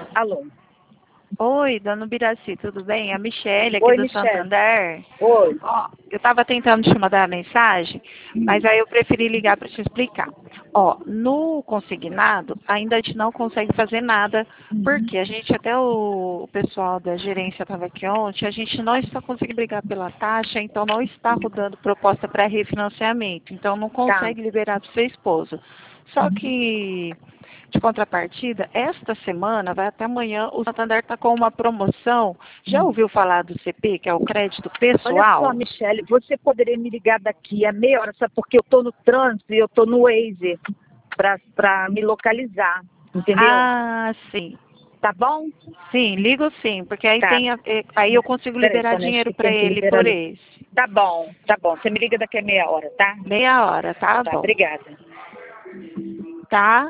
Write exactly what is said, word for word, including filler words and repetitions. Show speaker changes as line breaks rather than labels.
Alô.
Oi, dona Biraci, tudo bem? É a Michelle aqui
Oi,
do
Michelle.
Santander.
Oi.
Ó, eu estava tentando te mandar a mensagem, mas aí eu preferi ligar para te explicar. Ó, no consignado, ainda a gente não consegue fazer nada, porque a gente, até o, o pessoal da gerência estava aqui ontem, a gente não está conseguindo brigar pela taxa, então não está rodando proposta para refinanciamento, então não consegue liberar para o seu esposo. Só que, de contrapartida, esta semana, vai até amanhã, o Santander está com uma promoção. Já ouviu falar do C P, que é o crédito pessoal?
Olha só, Michelle, você poderia me ligar daqui a meia hora, sabe? Porque eu estou no trânsito e eu estou no Waze para me localizar, entendeu?
Ah, sim.
Tá bom?
Sim, ligo sim, porque aí,
Tá.
tem a- eh, aí eu consigo
Peraí,
liberar
Tonete,
dinheiro
que
para
tem que
ele
liberar
por
ali.
esse.
Tá bom, tá bom. Você me liga daqui a meia hora, tá?
Meia hora, tá
Tá,
bom.
obrigada.
Tá?